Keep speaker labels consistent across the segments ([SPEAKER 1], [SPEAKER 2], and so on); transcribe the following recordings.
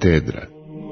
[SPEAKER 1] Katedra.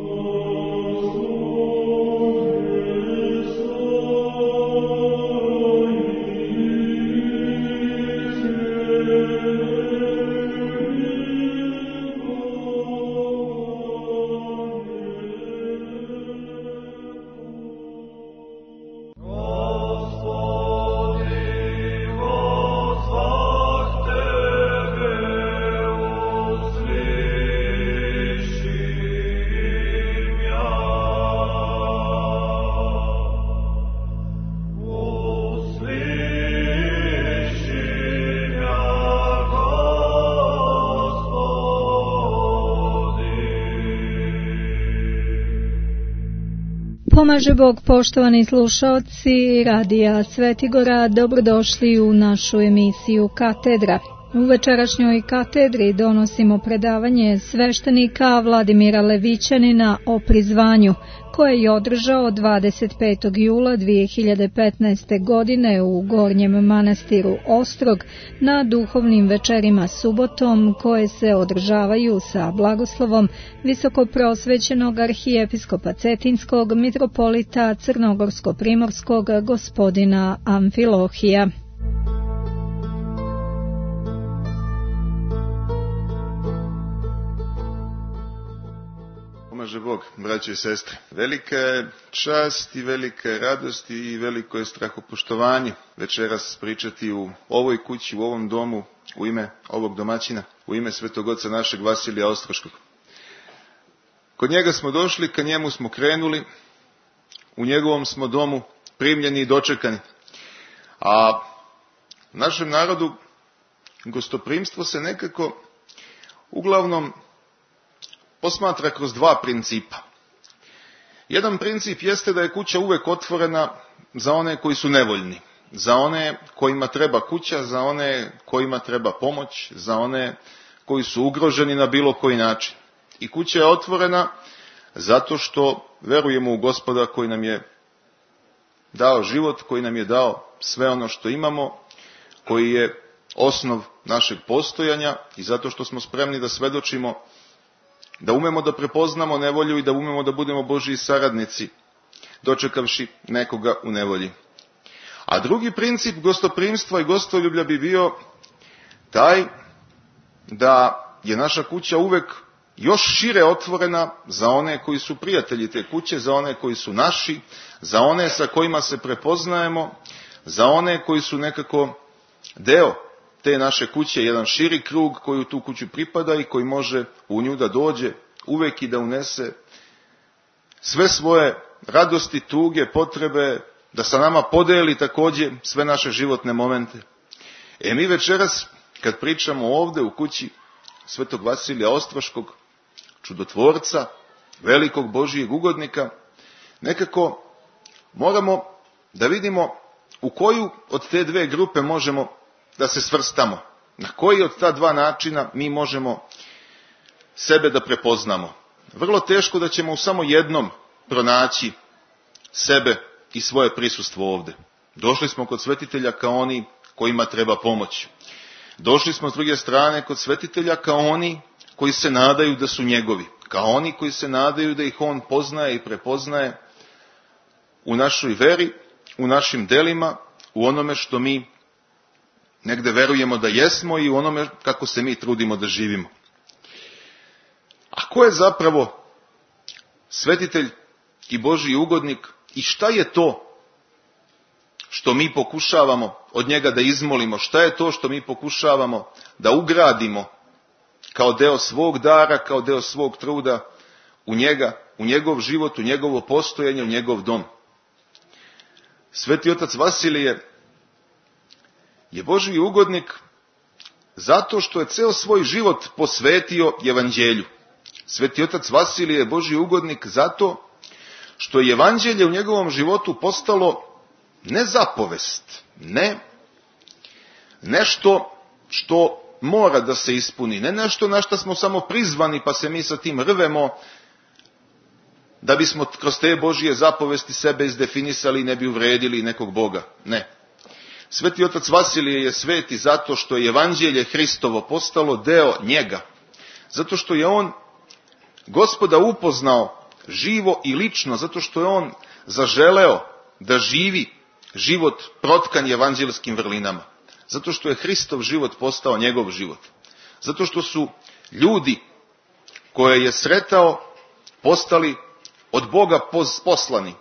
[SPEAKER 2] Pomaže Bog, poštovani slušaoci Radija Svetigora, dobrodošli u našu emisiju Katedra. U večerašnjoj katedri donosimo predavanje sveštenika Vladimira Levićanina o prizvanju, koje je održao 25. jula 2015. godine u Gornjem manastiru Ostrog na duhovnim večerima subotom, koje se održavaju sa blagoslovom visokoprosvećenog arhijepiskopa Cetinskog mitropolita Crnogorsko-primorskog gospodina Amfilohija.
[SPEAKER 3] Pomaže Bog, braćo i sestre. Velika je čast i velika je radost i veliko je strahopoštovanje večeras pričati u ovoj kući, u ovom domu, u ime ovog domaćina, u ime svetog oca našeg Vasilija Ostroškog. Kod njega smo došli, ka njemu smo krenuli, u njegovom smo domu primljeni i dočekani. A u našem narodu gostoprimstvo se nekako uglavnom posmatra kroz dva principa. Jedan princip jeste da je kuća uvek otvorena za one koji su nevoljni, za one kojima treba kuća, za one kojima treba pomoć, za one koji su ugroženi na bilo koji način. I kuća je otvorena zato što verujemo u Gospoda koji nam je dao život, koji nam je dao sve ono što imamo, koji je osnov našeg postojanja, i zato što smo spremni da svedočimo, da umemo da prepoznamo nevolju i da umemo da budemo Božji saradnici, dočekavši nekoga u nevolji. A drugi princip gostoprimstva i gostoljublja bi bio taj da je naša kuća uvek još šire otvorena za one koji su prijatelji te kuće, za one koji su naši, za one sa kojima se prepoznajemo, za one koji su nekako deo te naše kuće, jedan širi krug koji u tu kuću pripada i koji može u nju da dođe uvek i da unese sve svoje radosti, tuge, potrebe, da sa nama podeli takođe sve naše životne momente. Mi večeras, kad pričamo ovde u kući svetog Vasilija Ostroškog, čudotvorca, velikog Božijeg ugodnika, nekako moramo da vidimo u koju od te dve grupe možemo da se svrstamo. Na koji od ta dva načina mi možemo sebe da prepoznamo. Vrlo teško da ćemo u samo jednom pronaći sebe i svoje prisustvo ovde. Došli smo kod svetitelja kao oni kojima treba pomoć. Došli smo s druge strane kod svetitelja kao oni koji se nadaju da su njegovi. Kao oni koji se nadaju da ih on poznaje i prepoznaje u našoj veri, u našim delima, u onome što mi negde verujemo da jesmo i u onome kako se mi trudimo da živimo. A ko je zapravo svetitelj i Božji ugodnik i šta je to što mi pokušavamo od njega da izmolimo, šta je to što mi pokušavamo da ugradimo kao deo svog dara, kao deo svog truda u njega, u njegov život, u njegovo postojanje, u njegov dom. Sveti otac Vasilije je Božji ugodnik zato što je ceo svoj život posvetio evanđelju. Sveti otac Vasilije je Božji ugodnik zato što je evanđelje u njegovom životu postalo ne zapovest, ne nešto što mora da se ispuni, ne nešto na što smo samo prizvani pa se mi sa tim rvemo da bismo kroz te Božje zapovesti sebe izdefinisali i ne bi uvredili nekog Boga. Ne. Sveti otac Vasilije je sveti zato što je evanđelje Hristovo postalo deo njega. Zato što je on Gospoda upoznao živo i lično, zato što je on zaželeo da živi život protkan evanđelskim vrlinama. Zato što je Hristov život postao njegov život. Zato što su ljudi koje je sretao postali od Boga poslani.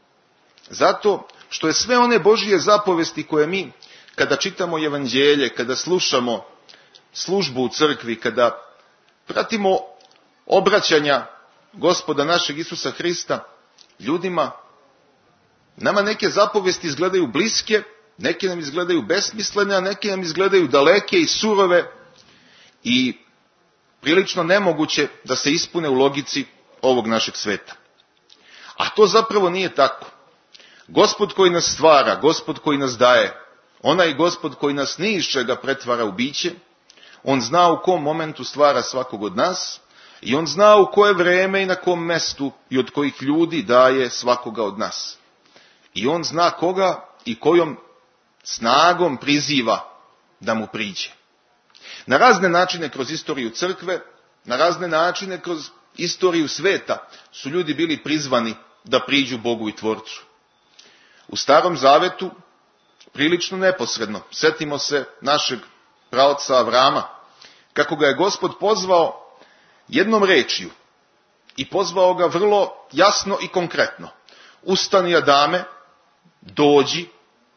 [SPEAKER 3] Zato što je sve one Božije zapovesti koje mi, kada čitamo evanđelje, kada slušamo službu u crkvi, kada pratimo obraćanja Gospoda našeg Isusa Hrista ljudima, nama neke zapovesti izgledaju bliske, neke nam izgledaju besmislene, a neke nam izgledaju daleke i surove i prilično nemoguće da se ispune u logici ovog našeg sveta. A to zapravo nije tako. Gospod koji nas stvara, Gospod koji nas daje, onaj Gospod koji nas ni iz čega pretvara u biće, on zna u kom momentu stvara svakog od nas i on zna u koje vreme i na kom mestu i od kojih ljudi daje svakoga od nas. I on zna koga i kojom snagom priziva da mu priđe. Na razne načine kroz istoriju crkve, na razne načine kroz istoriju sveta su ljudi bili prizvani da priđu Bogu i Tvorcu. U Starom Zavetu prilično neposredno. Sjetimo se našeg praoca Avrama, kako ga je Gospod pozvao jednom rečju i pozvao ga vrlo jasno i konkretno. Ustani, Adame, dođi,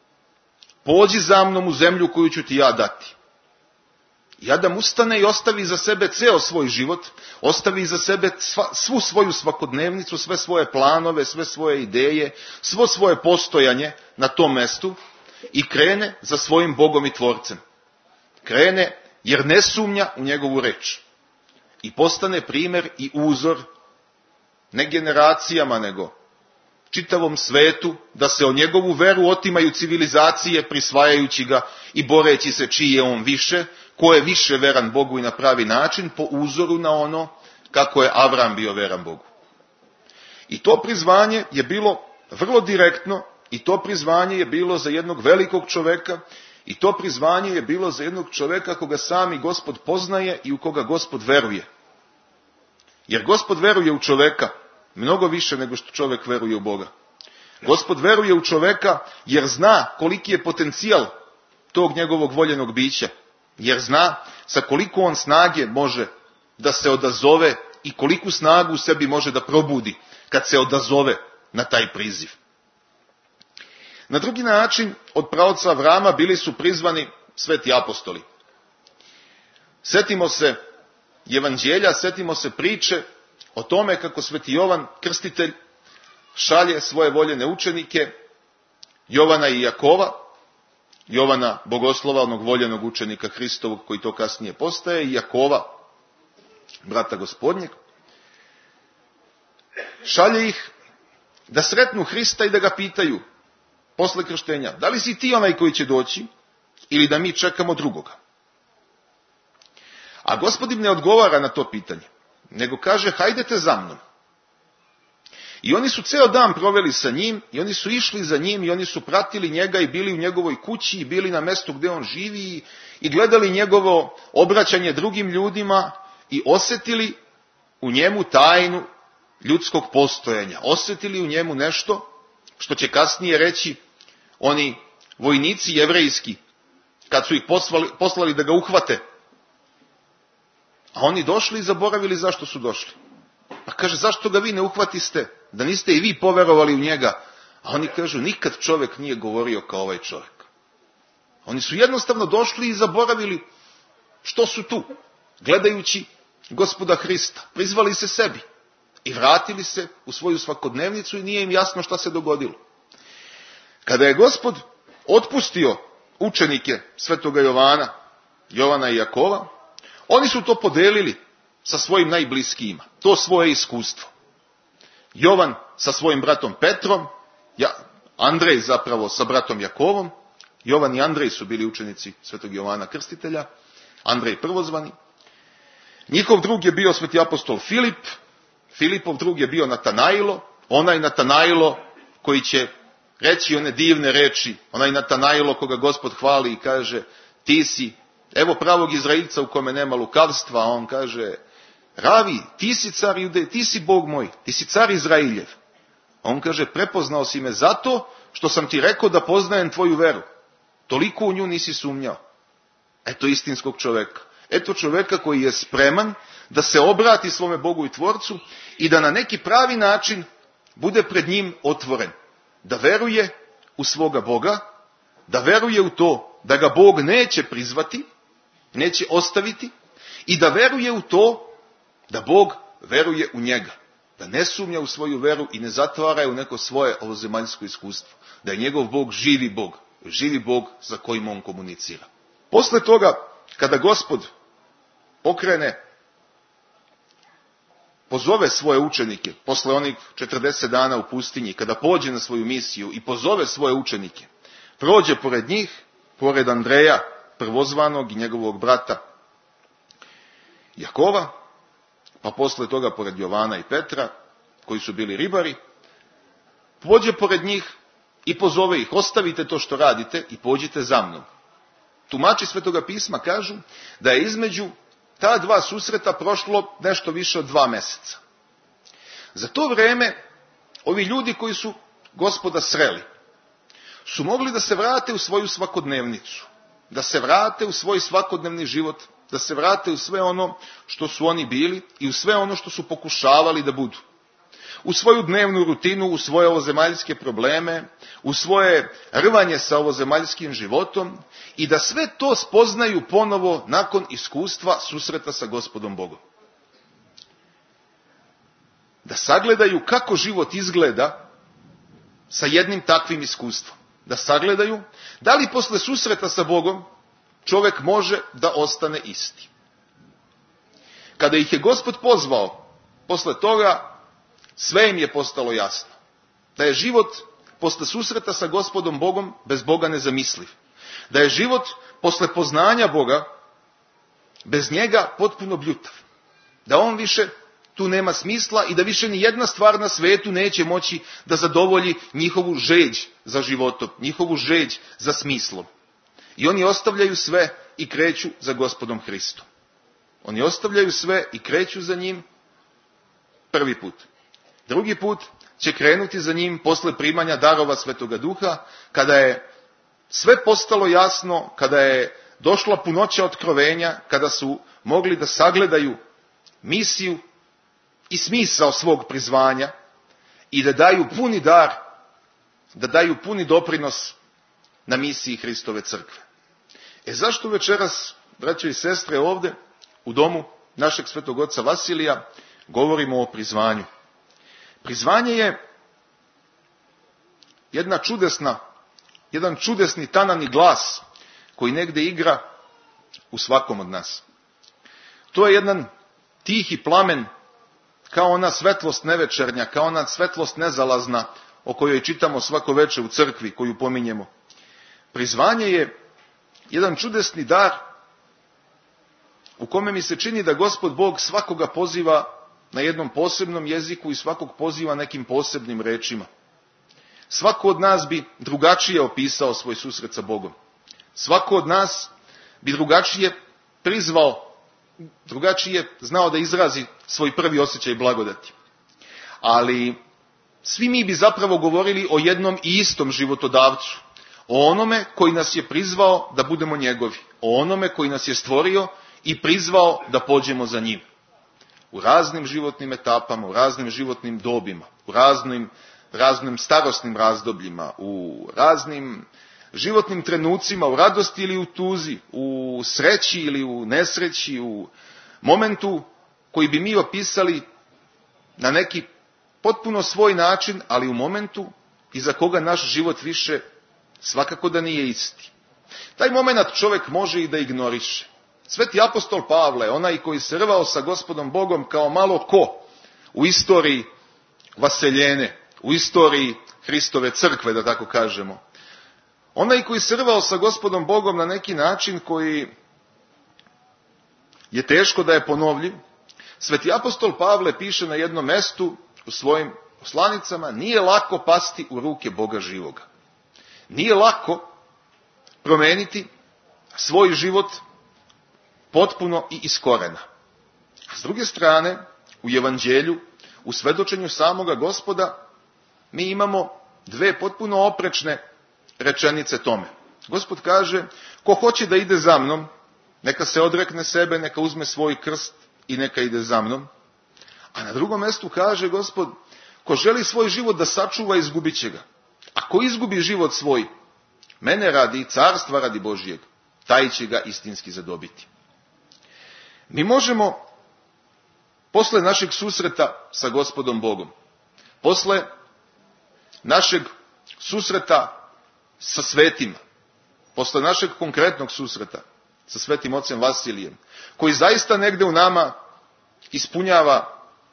[SPEAKER 3] pođi za mnom u zemlju koju ću ti ja dati. I Adam ustane i ostavi za sebe ceo svoj život, ostavi za sebe svu svoju svakodnevnicu, sve svoje planove, sve svoje ideje, svo svoje postojanje na tom mestu i krene za svojim Bogom i Tvorcem. Krene jer ne sumnja u njegovu reč. I postane primjer i uzor, ne generacijama nego čitavom svetu, da se o njegovu veru otimaju civilizacije prisvajajući ga i boreći se čiji je on više, ko je više veran Bogu i na pravi način, po uzoru na ono kako je Avram bio veran Bogu. I to prizvanje je bilo vrlo direktno, i to prizvanje je bilo za jednog velikog čoveka, i to prizvanje je bilo za jednog čoveka koga sami Gospod poznaje i u koga Gospod veruje. Jer Gospod veruje u čoveka mnogo više nego što čovek veruje u Boga. Gospod veruje u čoveka jer zna koliki je potencijal tog njegovog voljenog bića. Jer zna sa koliko on snage može da se odazove i koliku snagu u sebi može da probudi kad se odazove na taj priziv. Na drugi način od praoca Avrama bili su prizvani sveti apostoli. Sjetimo se evanđelja, sjetimo se priče o tome kako sveti Jovan Krstitelj šalje svoje voljene učenike, Jovana i Jakova, Jovana Bogoslova, onog voljenog učenika Hristovog koji to kasnije postaje, i Jakova, brata Gospodnjeg. Šalje ih da sretnu Hrista i da ga pitaju posle krštenja, da li si ti onaj koji će doći ili da mi čekamo drugoga? A Gospod im ne odgovara na to pitanje, nego kaže hajdete za mnom. I oni su ceo dan proveli sa njim, i oni su išli za njim, i oni su pratili njega i bili u njegovoj kući i bili na mestu gdje on živi i gledali njegovo obraćanje drugim ljudima i osjetili u njemu tajnu ljudskog postojanja. Osjetili u njemu nešto što će kasnije reći oni vojnici jevrejski kad su ih poslali da ga uhvate. A oni došli i zaboravili zašto su došli. Pa kaže, zašto ga vi ne uhvatiste, da niste i vi poverovali u njega? A oni kažu, nikad čovjek nije govorio kao ovaj čovjek. Oni su jednostavno došli i zaboravili što su tu, gledajući Gospoda Hrista. Prizvali se sebi i vratili se u svoju svakodnevnicu i nije im jasno šta se dogodilo. Kada je Gospod otpustio učenike svetoga Jovana i Jakova, oni su to podelili sa svojim najbliskijima, to svoje iskustvo. Jovan sa svojim bratom Petrom, Andrej zapravo sa bratom Jakovom. Jovan i Andrej su bili učenici svetog Jovana Krstitelja, Andrej prvozvani. Njihov drug je bio sveti apostol Filip, Filipov drug je bio Natanailo, onaj Natanailo koji će reći one divne reči, onaj Natanailo koga Gospod hvali i kaže, ti si, evo pravog Izraelca u kome nema lukavstva, a on kaže, Ravi, ti si car Jude, ti si Bog moj, ti si car Izrailjev. A on kaže, prepoznao si me zato što sam ti rekao da poznajem tvoju veru. Toliko u nju nisi sumnjao. Eto istinskog čoveka. Eto čoveka koji je spreman da se obrati svome Bogu i Tvorcu i da na neki pravi način bude pred njim otvoren. Da veruje u svoga Boga, da veruje u to da ga Bog neće prizvati, neće ostaviti i da veruje u to da Bog veruje u njega. Da ne sumnja u svoju veru i ne zatvara je u neko svoje ovozemaljsko iskustvo. Da je njegov Bog živi Bog sa kojim on komunicira. Posle toga, kada Gospod pokrene, pozove svoje učenike, posle onih 40 dana u pustinji, kada pođe na svoju misiju i pozove svoje učenike, prođe pored njih, pored Andreja, prvozvanog i njegovog brata Jakova, pa posle toga pored Jovana i Petra, koji su bili ribari, pođe pored njih i pozove ih, ostavite to što radite i pođite za mnom. Tumači Svetoga pisma kažu da je između ta dva susreta prošlo nešto više od 2 meseca. Za to vreme, ovi ljudi koji su Gospoda sreli, su mogli da se vrate u svoju svakodnevnicu, da se vrate u svoj svakodnevni život, da se vrate u sve ono što su oni bili i u sve ono što su pokušavali da budu. U svoju dnevnu rutinu, u svoje ovozemaljske probleme, u svoje rvanje sa ovozemaljskim životom i da sve to spoznaju ponovo nakon iskustva susreta sa Gospodom Bogom. Da sagledaju kako život izgleda sa jednim takvim iskustvom. Da sagledaju da li posle susreta sa Bogom čovjek može da ostane isti. Kada ih je Gospod pozvao, posle toga sve im je postalo jasno. Da je život posle susreta sa Gospodom Bogom bez Boga nezamisliv. Da je život posle poznanja Boga bez njega potpuno bljutav. Da on više tu nema smisla i da više ni jedna stvar na svetu neće moći da zadovolji njihovu žeđ za životom, njihovu žeđ za smislom. I oni ostavljaju sve i kreću za Gospodom Hristom. Oni ostavljaju sve i kreću za njim prvi put. Drugi put će krenuti za njim posle primanja darova Svetoga Duha, kada je sve postalo jasno, kada je došla punoća otkrovenja, kada su mogli da sagledaju misiju i smisao svog prizvanja i da daju puni dar, da daju puni doprinos na misiji Hristove crkve. Zašto večeras, braćo i sestre, ovde u domu našeg svetog oca Vasilija govorimo o prizvanju? Prizvanje je jedan čudesni tanani glas koji negde igra u svakom od nas. To je jedan tihi plamen, kao ona svetlost nevečernja, kao ona svetlost nezalazna o kojoj čitamo svako veče u crkvi, koju pominjemo. Prizvanje je jedan čudesni dar u kome mi se čini da Gospod Bog svakoga poziva na jednom posebnom jeziku i svakog poziva nekim posebnim rečima. Svako od nas bi drugačije opisao svoj susret sa Bogom. Svako od nas bi drugačije prizvao, drugačije znao da izrazi svoj prvi osjećaj blagodati. Ali svi mi bi zapravo govorili o jednom i istom životodavcu, o onome koji nas je prizvao da budemo njegovi, o onome koji nas je stvorio i prizvao da pođemo za njim. U raznim životnim etapama, u raznim životnim dobima, u raznim starosnim razdobljima, u raznim životnim trenucima, u radosti ili u tuzi, u sreći ili u nesreći, u momentu koji bi mi opisali na neki potpuno svoj način, ali u momentu iza koga naš život više svakako da nije isti. Taj moment čovjek može i da ignoriše. Sveti apostol Pavle, onaj koji se rvao sa Gospodom Bogom kao malo ko u istoriji vaseljene, u istoriji Hristove crkve, da tako kažemo. Onaj koji se rvao sa Gospodom Bogom na neki način koji je teško da je ponovljiv. Sveti apostol Pavle piše na jednom mestu u svojim poslanicama: nije lako pasti u ruke Boga živoga. Nije lako promeniti svoj život potpuno i iz korena. S druge strane, u evanđelju, u svedočenju samoga Gospoda, mi imamo dve potpuno oprečne rečenice tome. Gospod kaže, ko hoće da ide za mnom, neka se odrekne sebe, neka uzme svoj krst i neka ide za mnom. A na drugom mjestu kaže Gospod, ko želi svoj život da sačuva, izgubit će ga. A ko izgubi život svoj, mene radi, carstva radi Božijeg, taj će ga istinski zadobiti. Mi možemo, posle našeg susreta sa Gospodom Bogom, posle našeg susreta sa svetima, posle našeg konkretnog susreta sa svetim ocem Vasilijem, koji zaista negde u nama ispunjava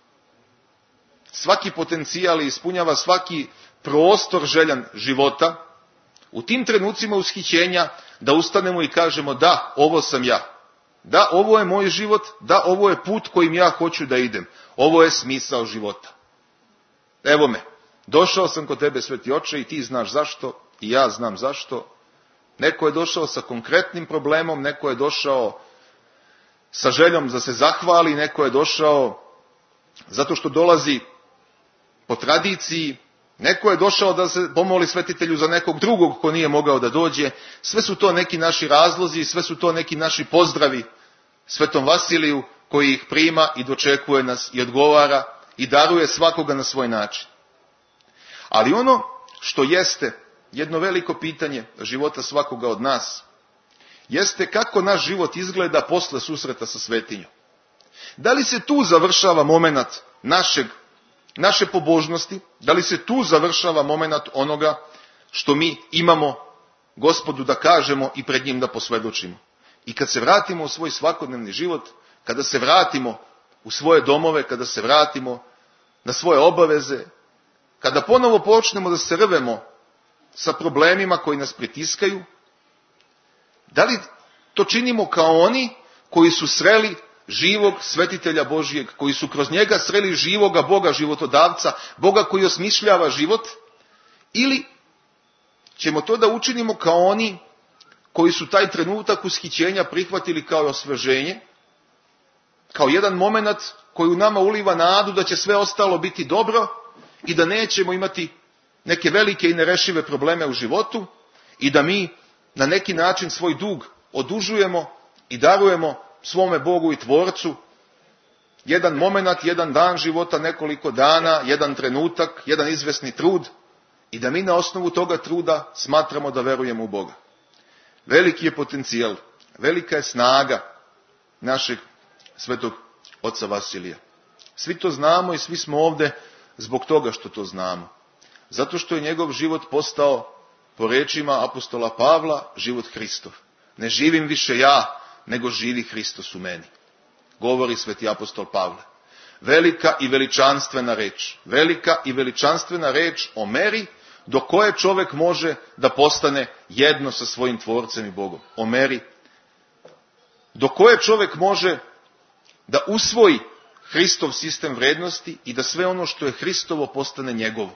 [SPEAKER 3] svaki potencijal i ispunjava svaki prostor željan života, u tim trenucima ushićenja da ustanemo i kažemo da, ovo sam ja. Da, ovo je moj život, da, ovo je put kojim ja hoću da idem. Ovo je smisao života. Evo me, došao sam kod tebe, Sveti Oče, i ti znaš zašto, i ja znam zašto. Neko je došao sa konkretnim problemom, neko je došao sa željom da se zahvali, neko je došao zato što dolazi po tradiciji, neko je došao da se pomoli svetitelju za nekog drugog ko nije mogao da dođe. Sve su to neki naši razlozi, sve su to neki naši pozdravi Svetom Vasiliju, koji ih prima i dočekuje nas i odgovara i daruje svakoga na svoj način. Ali ono što jeste jedno veliko pitanje života svakoga od nas, jeste kako naš život izgleda posle susreta sa svetinjom. Da li se tu završava momenat naše pobožnosti, da li se tu završava momenat onoga što mi imamo Gospodu da kažemo i pred njim da posvjedočimo. I kad se vratimo u svoj svakodnevni život, kada se vratimo u svoje domove, kada se vratimo na svoje obaveze, kada ponovo počnemo da se rvemo sa problemima koji nas pritiskaju, da li to činimo kao oni koji su sreli živog svetitelja Božijeg, koji su kroz njega sreli živoga Boga, životodavca, Boga koji osmišljava život, ili ćemo to da učinimo kao oni koji su taj trenutak ushićenja prihvatili kao osveženje, kao jedan moment koji u nama uliva nadu da će sve ostalo biti dobro i da nećemo imati neke velike i nerešive probleme u životu i da mi na neki način svoj dug odužujemo i darujemo svome Bogu i Tvorcu jedan moment, jedan dan života, nekoliko dana, jedan trenutak, jedan izvesni trud i da mi na osnovu toga truda smatramo da verujemo u Boga. Veliki je potencijal, velika je snaga našeg svetog oca Vasilija. Svi to znamo i svi smo ovde zbog toga što to znamo. Zato što je njegov život postao, po rečima apostola Pavla, život Hristov. Ne živim više ja, nego živi Hristos u meni. Govori sveti apostol Pavle. Velika i veličanstvena reč. Velika i veličanstvena reč o meri do koje čovjek može da postane jedno sa svojim Tvorcem i Bogom. O meri do koje čovjek može da usvoji Hristov sistem vrednosti i da sve ono što je Hristovo postane njegovo.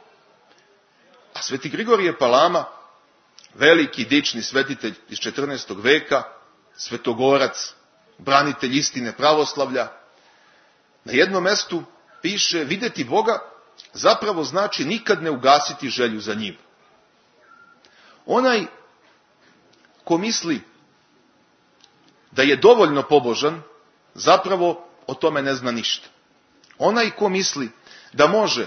[SPEAKER 3] A sveti Grigorije Palama, veliki dični svetitelj iz 14. veka, svetogorac, branitelj istine pravoslavlja, na jednom mestu piše: vidjeti Boga zapravo znači nikad ne ugasiti želju za njim. Onaj ko misli da je dovoljno pobožan, zapravo o tome ne zna ništa. Onaj ko misli da može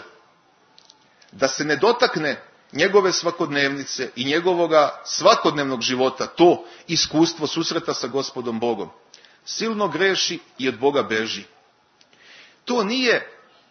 [SPEAKER 3] da se ne dotakne njegove svakodnevnice i njegovoga svakodnevnog života, to iskustvo susreta sa Gospodom Bogom, silno greši i od Boga beži. To nije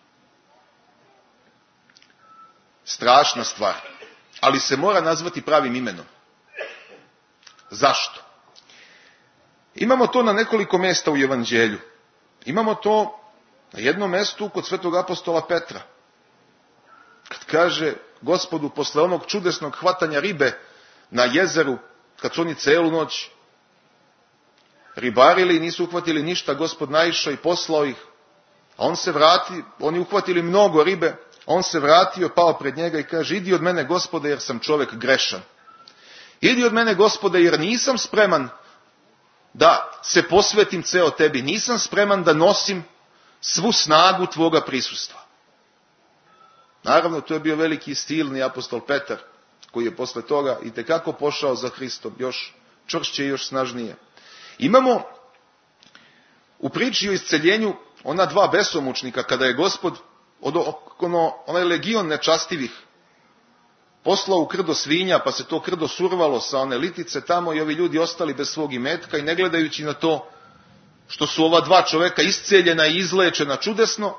[SPEAKER 3] strašna stvar, ali se mora nazvati pravim imenom. Zašto? Imamo to na nekoliko mjesta u Evanđelju. Imamo to na jednom mjestu kod svetog apostola Petra. Kad kaže Gospodu posle onog čudesnog hvatanja ribe na jezeru, kad su oni celu noć ribarili i nisu uhvatili ništa, Gospod naišao i poslao ih, a on se vrati, oni uhvatili mnogo ribe, on se vratio, pao pred njega i kaže: idi od mene, Gospode, jer sam čovjek grešan. Idi od mene, Gospode, jer nisam spreman da se posvetim ceo tebi, nisam spreman da nosim svu snagu tvoga prisustva. Naravno, to je bio veliki stilni apostol Petar, koji je posle toga itekako pošao za Hristom, još čvršće i još snažnije. Imamo u priči o isceljenju ona dva besomučnika, kada je Gospod onaj legion nečastivih poslao u krdo svinja, pa se to krdo survalo sa one litice tamo i ovi ljudi ostali bez svog imetka i ne gledajući na to što su ova dva čoveka isceljena i izlečena čudesno,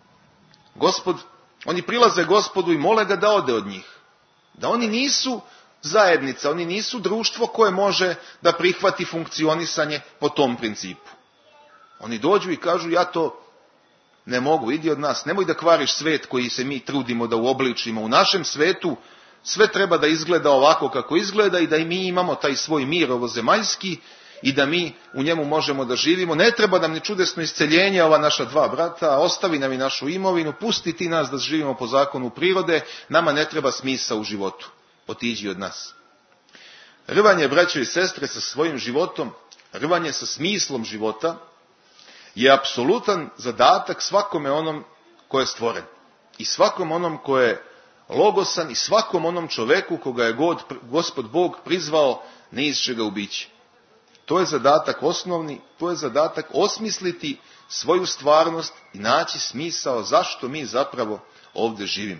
[SPEAKER 3] oni prilaze Gospodu i mole ga da ode od njih. Da oni nisu zajednica, oni nisu društvo koje može da prihvati funkcionisanje po tom principu. Oni dođu i kažu, ja to ne mogu, idi od nas, nemoj da kvariš svet koji se mi trudimo da uobličimo. U našem svetu sve treba da izgleda ovako kako izgleda i da i mi imamo taj svoj mir ovozemaljski i da mi u njemu možemo da živimo. Ne treba nam ni čudesno isceljenje ova naša dva brata, ostavi nam i našu imovinu, pusti ti nas da živimo po zakonu prirode, nama ne treba smisao u životu, otiđi od nas. Rvanje, braćo i sestre, sa svojim životom, rvanje sa smislom života, je apsolutan zadatak svakome onom ko je stvoren. I svakom onom ko je logosan i svakom onom čoveku koga je Gospod Bog prizvao ne iz čega u biće. To je zadatak osnovni, to je zadatak osmisliti svoju stvarnost i naći smisao zašto mi zapravo ovdje živimo.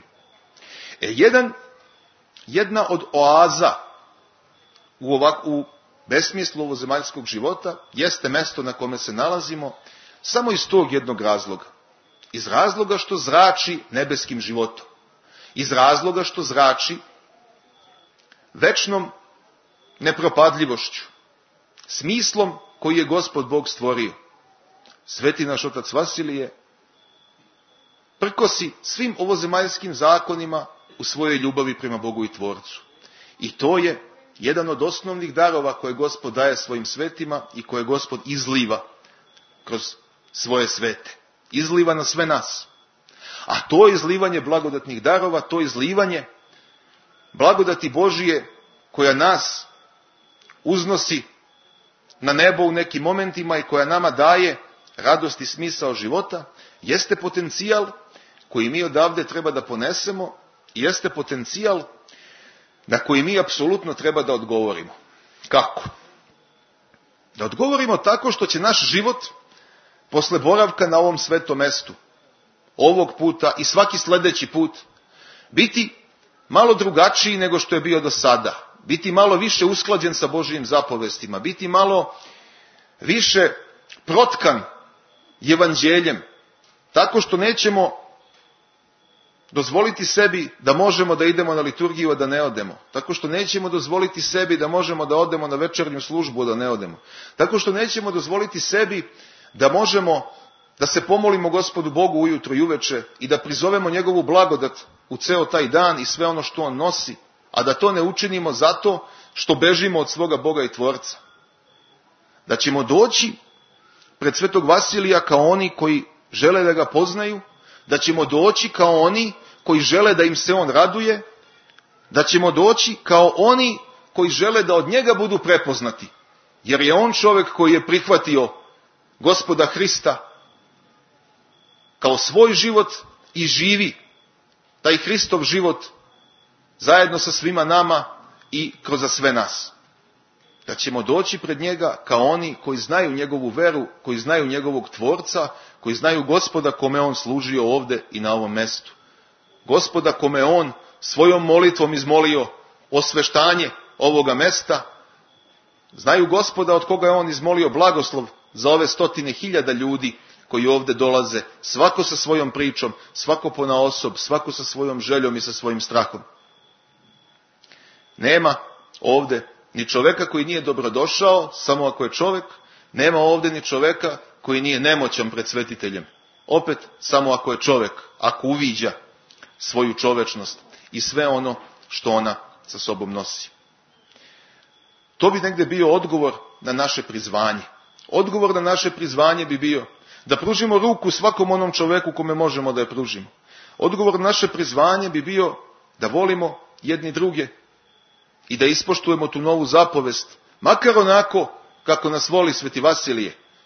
[SPEAKER 3] Jedna od oaza u besmislu ovozemaljskog života jeste mesto na kome se nalazimo samo iz tog jednog razloga. Iz razloga što zrači nebeskim životom. Iz razloga što zrači večnom nepropadljivošću. Smislom koji je Gospod Bog stvorio. Sveti naš otac Vasilije prkosi svim ovozemaljskim zakonima u svojoj ljubavi prema Bogu i Tvorcu. I to je jedan od osnovnih darova koje Gospod daje svojim svetima i koje Gospod izliva kroz svoje svete. Izliva na sve nas. A to izlivanje blagodatnih darova, to izlivanje blagodati Božije koja nas uznosi na nebo u nekim momentima i koja nama daje radost i smisao života, jeste potencijal koji mi odavde treba da ponesemo i jeste potencijal na koji mi apsolutno treba da odgovorimo. Kako? Da odgovorimo tako što će naš život posle boravka na ovom svetom mestu, ovog puta i svaki sledeći put, biti malo drugačiji nego što je bio do sada. Biti malo više usklađen sa Božijim zapovestima, biti malo više protkan evanđeljem, tako što nećemo dozvoliti sebi da možemo da idemo na liturgiju, a da ne odemo. Tako što nećemo dozvoliti sebi da možemo da odemo na večernju službu, a da ne odemo. Tako što nećemo dozvoliti sebi da možemo da se pomolimo Gospodu Bogu ujutro i uveče i da prizovemo njegovu blagodat u ceo taj dan i sve ono što on nosi, a da to ne učinimo zato što bežimo od svoga Boga i Tvorca. Da ćemo doći pred Svetog Vasilija kao oni koji žele da ga poznaju, da ćemo doći kao oni koji žele da im se on raduje, da ćemo doći kao oni koji žele da od njega budu prepoznati, jer je on čovjek koji je prihvatio Gospoda Hrista kao svoj život i živi taj Hristov život zajedno sa svima nama i kroz sve nas. Da ćemo doći pred njega kao oni koji znaju njegovu veru, koji znaju njegovog Tvorca, koji znaju Gospoda kome on služio ovde i na ovom mestu. Gospoda kome on svojom molitvom izmolio osveštanje ovoga mesta. Znaju Gospoda od koga je on izmolio blagoslov za ove 100.000 ljudi koji ovde dolaze, svako sa svojom pričom, svako ponaosob, svako sa svojom željom i sa svojim strahom. Nema ovde ni čoveka koji nije dobrodošao, samo ako je čovek, nema ovde ni čoveka koji nije nemoćan pred svetiteljem. Opet, samo ako je čovek, ako uviđa svoju čovečnost i sve ono što ona sa sobom nosi. To bi negde bio odgovor na naše prizvanje. Odgovor na naše prizvanje bi bio da pružimo ruku svakom onom čoveku kome možemo da je pružimo. Odgovor na naše prizvanje bi bio da volimo jedni druge i da ispoštujemo tu novu zapovest, makar onako kako nas voli Sveti Vasilije.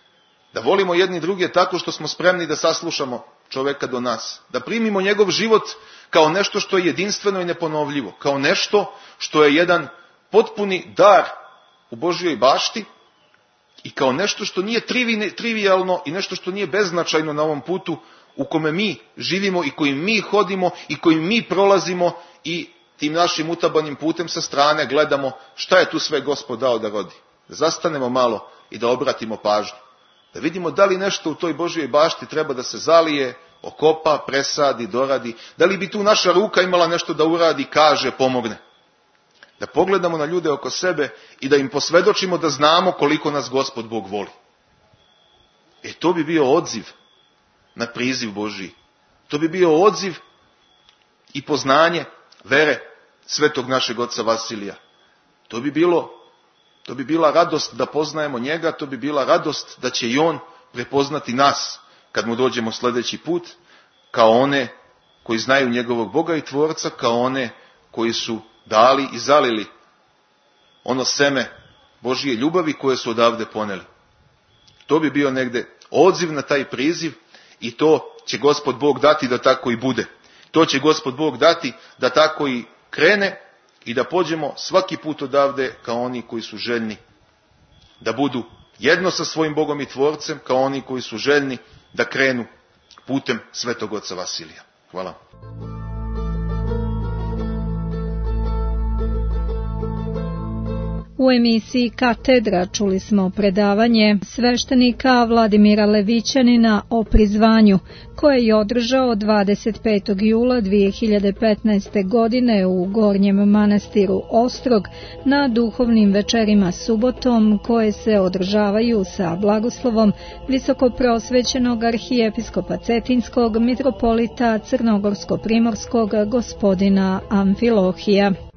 [SPEAKER 3] Da volimo jedni druge tako što smo spremni da saslušamo čoveka do nas. Da primimo njegov život kao nešto što je jedinstveno i neponovljivo. Kao nešto što je jedan potpuni dar u Božjoj bašti i kao nešto što nije trivijalno i nešto što nije beznačajno na ovom putu u kome mi živimo i kojim mi hodimo i kojim mi prolazimo i tim našim utabanim putem sa strane gledamo šta je tu sve Gospod dao da rodi. Da zastanemo malo i da obratimo pažnju. Da vidimo da li nešto u toj Božjoj bašti treba da se zalije, okopa, presadi, doradi. Da li bi tu naša ruka imala nešto da uradi, kaže, pomogne. Da pogledamo na ljude oko sebe i da im posvedočimo da znamo koliko nas Gospod Bog voli. To bi bio odziv na priziv Božji. To bi bio odziv i poznanje vere svetog našeg oca Vasilija. To bi bila radost da poznajemo njega, to bi bila radost da će i on prepoznati nas kad mu dođemo sljedeći put, kao one koji znaju njegovog Boga i Tvorca, kao one koji su dali i zalili ono seme Božje ljubavi koje su odavde poneli. To bi bio negde odziv na taj priziv i to će Gospod Bog dati da tako i bude. To će Gospod Bog dati da tako i krene i da pođemo svaki put odavde kao oni koji su željni da budu jedno sa svojim Bogom i Tvorcem, kao oni koji su željni da krenu putem svetog oca Vasilija. Hvala.
[SPEAKER 2] U emisiji Katedra čuli smo predavanje sveštenika Vladimira Levićanina o prizvanju, koje je održao 25. jula 2015. godine u Gornjem manastiru Ostrog na duhovnim večerima subotom, koje se održavaju sa blagoslovom visokoprosvećenog arhijepiskopa Cetinskog mitropolita Crnogorsko-primorskog gospodina Amfilohija.